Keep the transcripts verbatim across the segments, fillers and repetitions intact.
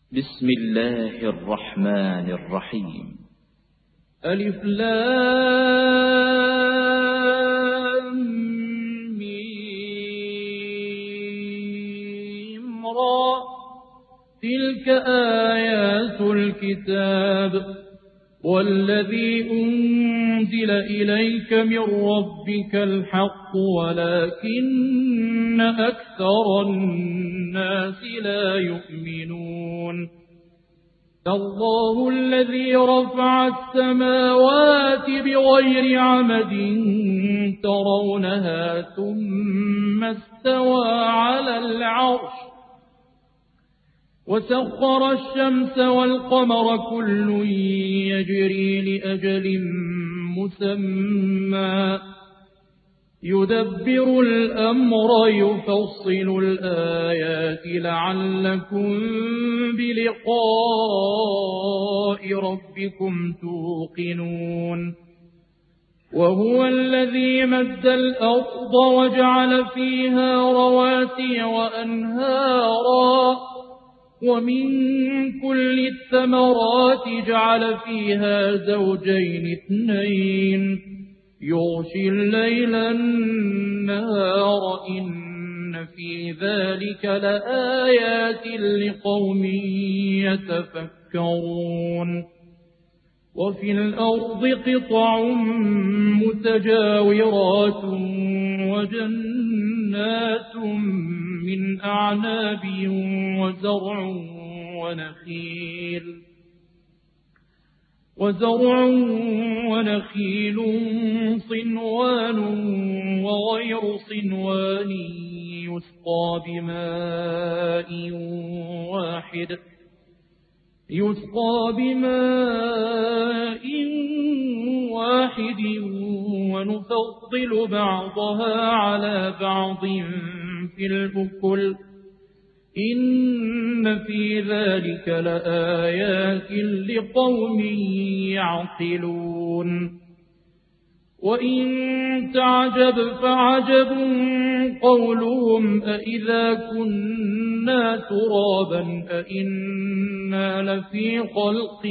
بسم الله الرحمن الرحيم. ألف لام ميم را، تلك آيات الكتاب والذي أنزل إليك من ربك الحق ولكن أكثر الناس لا يؤمنون. الله الذي رفع السماوات بغير عمد ترونها ثم استوى على العرش وسخر الشمس والقمر كل يجري لأجل مسمى يدبر الأمر يفصل الآيات لعلكم بلقاء ربكم توقنون. وهو الذي مد الأرض وجعل فيها رواسي وأنهارا ومن كل الثمرات جعل فيها زوجين اثنين يغشي الليل النهار إن في ذلك لآيات لقوم يتفكرون. وفي الأرض قطع متجاورات وجنات من أعناب وزرع ونخيل وزرع ونخيل صنوان وغير صنوان يسقى بماء واحد يسقى بماء واحد ونفضل بعضها على بعض في الأكل إن في ذلك لآيات لقوم يعقلون. وإن تعجب فعجب قولهم أإذا كنا ترابا أإنا لفي خلق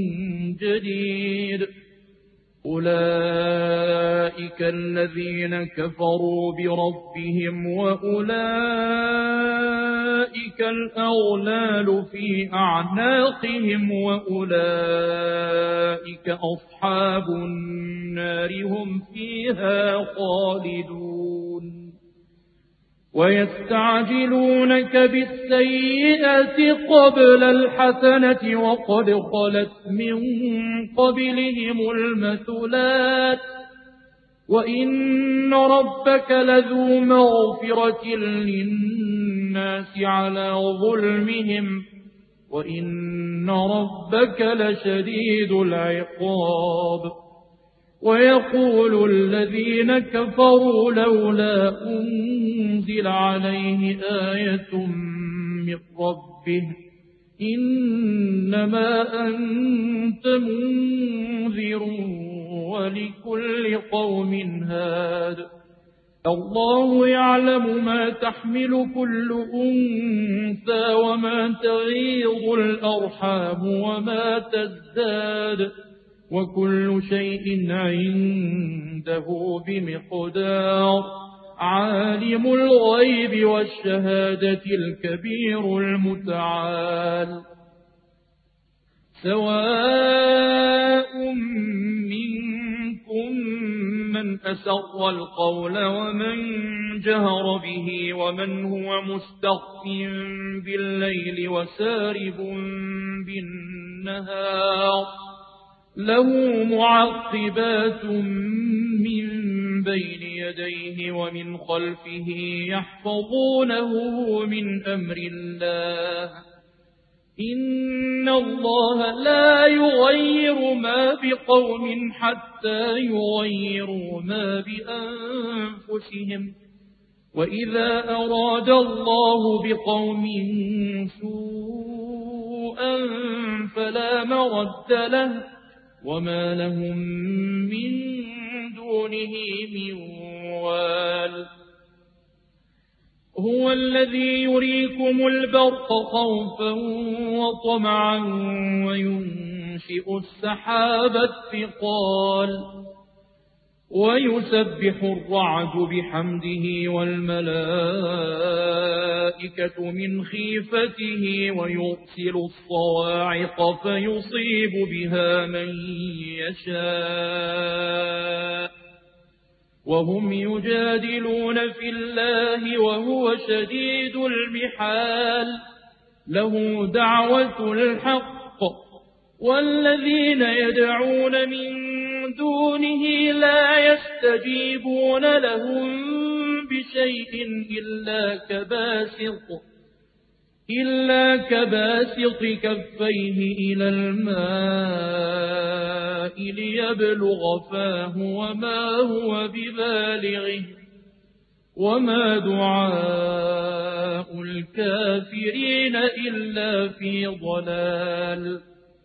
جديد أولئك الذين كفروا بربهم وأولئك الأغلال في أعناقهم وأولئك أصحاب النار هم فيها خالدون. ويستعجلونك بالسيئة قبل الحسنة وقد خلت من قبلهم المثلات وإن ربك لذو مغفرة للناس على ظلمهم وإن ربك لشديد العقاب. ويقول الذين كفروا لولا أنزل عليه آية من ربه إنما أنت منذر ولكل قوم هاد. الله يعلم ما تحمل كل أنثى وما تغيض الأرحام وما تزداد وكل شيء عنده بمقدار. عالم الغيب والشهادة الكبير المتعال. سواء منكم من أسر القول ومن جهر به ومن هو مستخف بالليل وسارب بالنهار له معقبات من بين يديه ومن خلفه يحفظونه من أمر الله إن الله لا يغير ما بقوم حتى يغيروا ما بأنفسهم وإذا أراد الله بقوم سوءا فلا مرد له وما لهم من دونه من وال. هو الذي يريكم البرق خوفا وطمعا وينشئ السحاب الثقال ويسبح الرعد بحمده والملائكة من خيفته ويرسل الصواعق فيصيب بها من يشاء وهم يجادلون في الله وهو شديد المحال له دعوة الحق والذين يدعون من دونه لا يستجيبون لهم بشيء إلا كباسط إلا كباسط كفيه إلى الماء ليبلغ فاه وما هو ببالغه وما دعاء الكافرين إلا في ضلال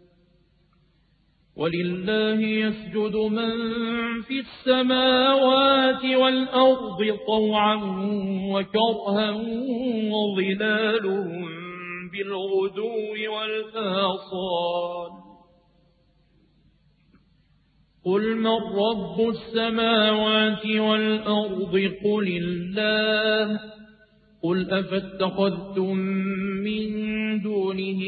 ولله يسجد من في السماوات والأرض طوعا وكرها وظلالهم بالغدو والآصال قل من رب السماوات والأرض قل الله قل أفاتخذتم من دونه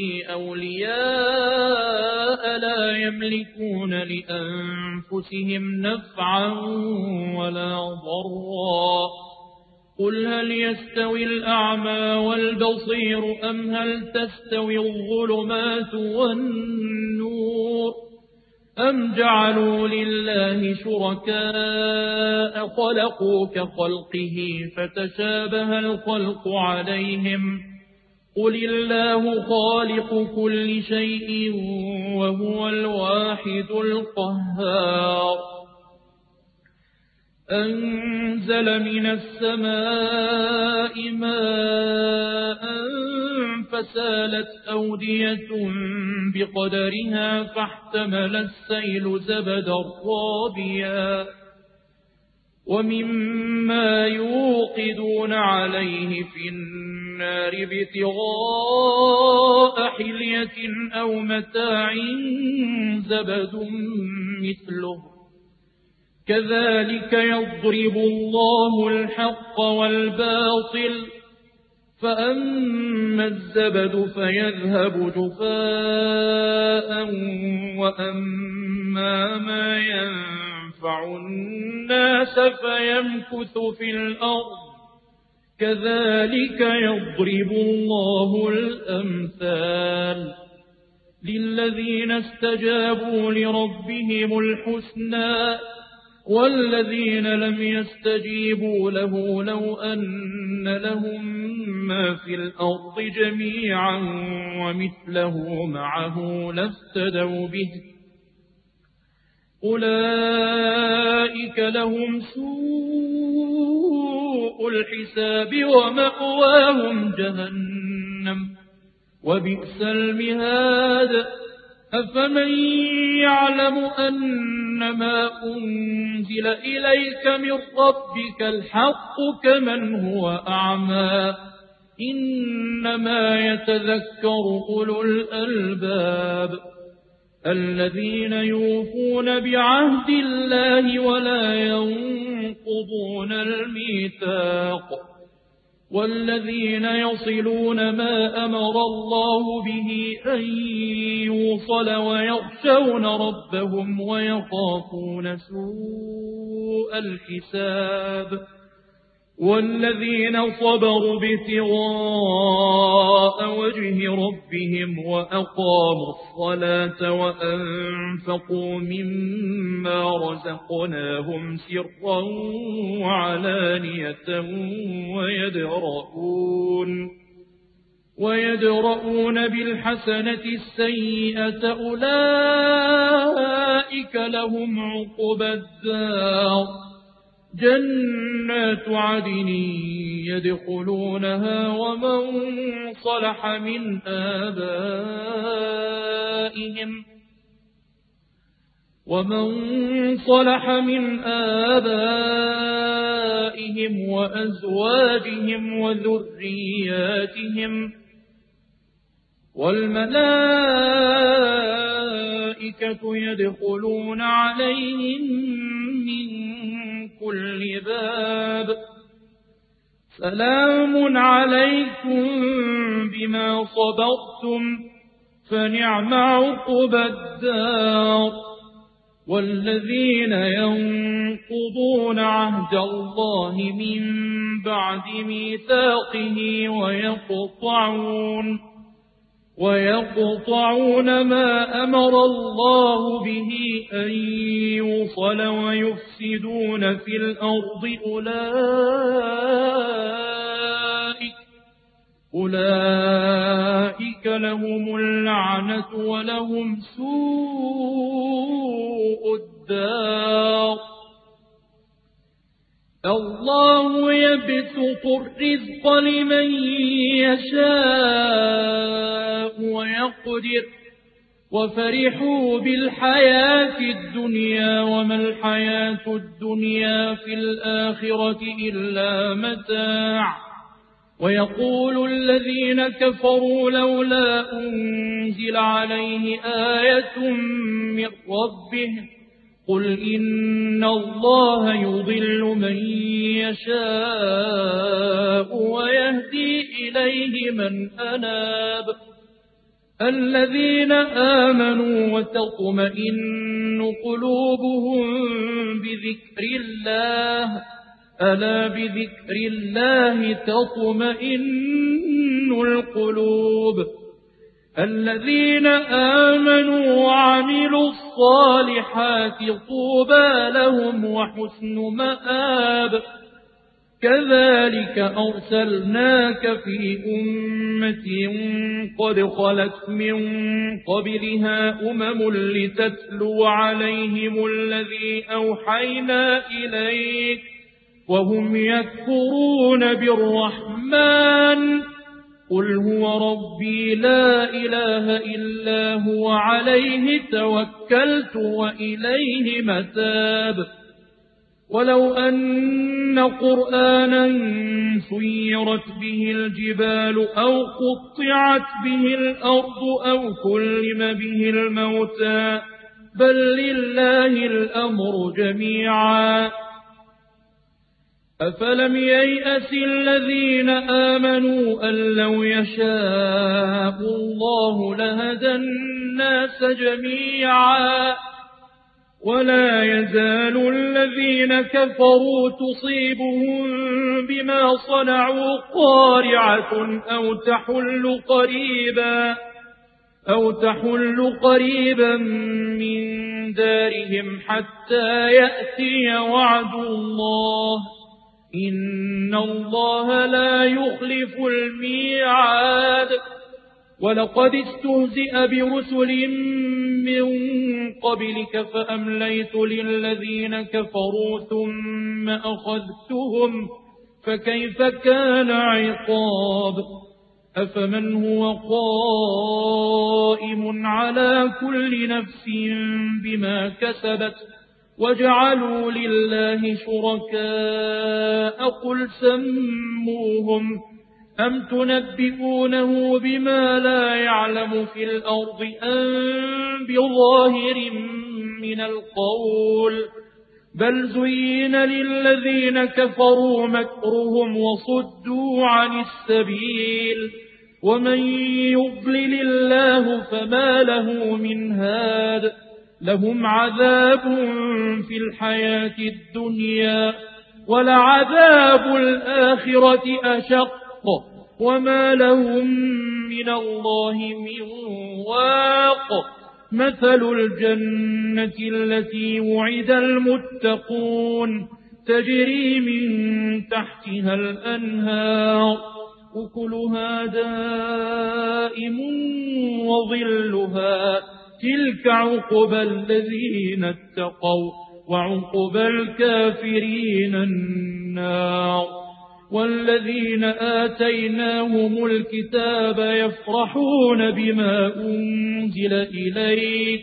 أولياء لا يملكون لأنفسهم نفعا ولا ضرا قل هل يستوي الأعمى والبصير أم هل تستوي الظلمات والنور أم جعلوا لله شركاء خلقوا كخلقه فتشابه الخلق عليهم قل الله خالق كل شيء وهو الواحد القهار أنزل من السماء ماء فسالت أودية بقدرها فاحتمل السيل زبدا رابيا ومما يوقدون عليه في النار ابتغاء حلية أو متاع زبد مثله كذلك يضرب الله الحق والباطل فأما الزبد فيذهب جفاء وأما ما ينفع الناس فيمكث في الأرض كذلك يضرب الله الأمثال للذين استجابوا لربهم الحسنى والذين لم يستجيبوا له لو أن لهم ما في الأرض جميعا ومثله معه لافتدوا به أولئك لهم سوء الحساب ومأواهم جهنم وبئس المهاد أفمن يعلم أنما أنزل إليك من ربك الحق كمن هو أعمى إنما يتذكر أولو الألباب الذين يوفون بعهد الله ولا ينقضون الميثاق والذين يصلون ما أمر الله به أن يوصل ويخشون ربهم ويخافون سوء الحساب والذين صبروا ابتغاء وجه ربهم وأقاموا الصلاة وأنفقوا مما رزقناهم سرا وعلانية ويدرؤون ويدرؤون بالحسنة السيئة أولئك لهم عقبى الدار جنات عدن يدخلونها ومن صلح من آبائهم ومن صلح من آبائهم آبائهم وأزواجهم وذرياتهم والملائكة يدخلون عليهم من كل باب سلام عليكم بما صبرتم فنعم عقبى الدار. والذين ينقضون عهد الله من بعد ميثاقه ويقطعون ويقطعون ما أمر الله به أن يوصل ويفسدون في الأرض أولئك أولئك لهم اللعنة ولهم سوء الدار. الله يبسط الرزق لمن يشاء ويقدر وفرحوا بالحياة الدنيا وما الحياة الدنيا في الآخرة إلا متاع. ويقول الذين كفروا لولا أنزل عليه آية من ربه قل إن الله يضل من يشاء ويهدي إليه من أناب. الذين آمنوا وتطمئن قلوبهم بذكر الله ألا بذكر الله تطمئن القلوب. الذين آمنوا وعملوا الصالحات طوبى لهم وحسن مآب. كذلك أرسلناك في أمة قد خلت من قبلها أمم لتتلو عليهم الذي أوحينا إليك وهم يكفرون بالرحمن قل هو ربي لا إله إلا هو عليه توكلت وإليه متاب. ولو أن قرآنا سيرت به الجبال أو قطعت به الأرض أو كلم به الموتى بل لله الأمر جميعا. أفلم ييأس الذين آمنوا أن لو يشاء الله لهدى الناس جميعا ولا يزال الذين كفروا تصيبهم بما صنعوا قارعة أو تحل قريبا أو تحل قريبا من دارهم حتى يأتي وعد الله إن الله لا يخلف الميعاد. ولقد استهزئ برسل من قبلك فأمليت للذين كفروا ثم أخذتهم فكيف كان عقاب. أفمن هو قائم على كل نفس بما كسبت وجعلوا لله شركاء قل سموهم أم تنبئونه بما لا يعلم في الأرض أم بظاهر من القول بل زين للذين كفروا مكرهم وصدوا عن السبيل ومن يضلل الله فما له من هاد. لهم عذاب في الحياة الدنيا ولعذاب الآخرة أشق وما لهم من الله من واق. مثل الجنة التي وعد المتقون تجري من تحتها الأنهار أكلها دائم وظلها تلك عقبى الذين اتقوا وعقبى الكافرين النار. والذين آتيناهم الكتاب يفرحون بما أنزل إليك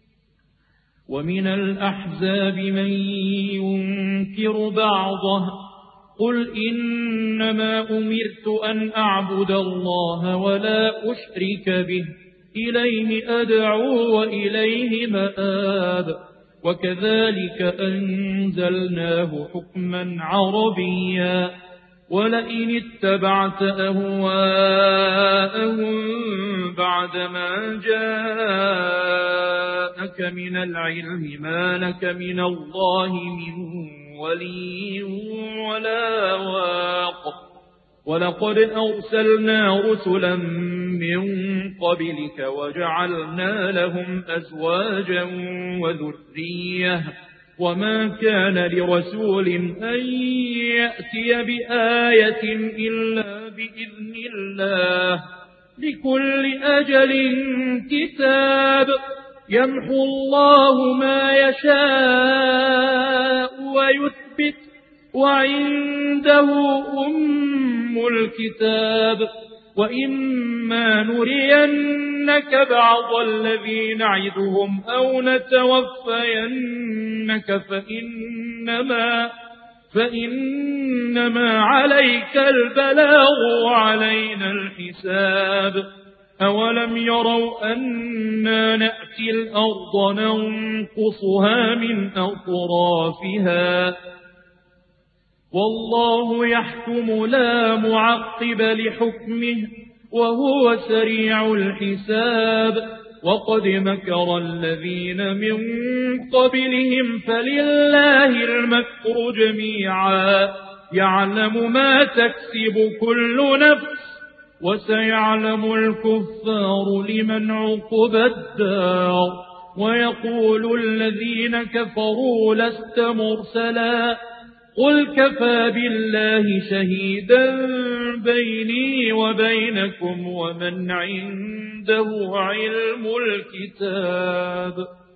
ومن الأحزاب من ينكر بعضه قل إنما أمرت أن أعبد الله ولا أشرك به إليه أدعو وإليه مآب وكذلك أنزلناه حكما عربيا ولئن اتبعت أهواءهم بعدما جاءك من العلم ما لك من الله من ولي ولا واق ولقد أرسلنا رسلا من قبلك وجعلنا لهم أزواجا وذرية وما كان لرسول أن يأتي بآية إلا بإذن الله لكل أجل كتاب يمحو الله ما يشاء ويثبت وعنده أم الكتاب وإما نرينك بعض الذي نعدهم أو نتوفينك فإنما, فإنما عليك البلاغ وعلينا الحساب أولم يروا أنا نأتي الأرض ننقصها من أطرافها والله يحكم لا معقب لحكمه وهو سريع الحساب وقد مكر الذين من قبلهم فلله المكر جميعا يعلم ما تكسب كل نفس وسيعلم الكفار لمن عقبى الدار ويقول الذين كفروا لست مرسلا قل كفى بالله شهيدا بيني وبينكم ومن عنده علم الكتاب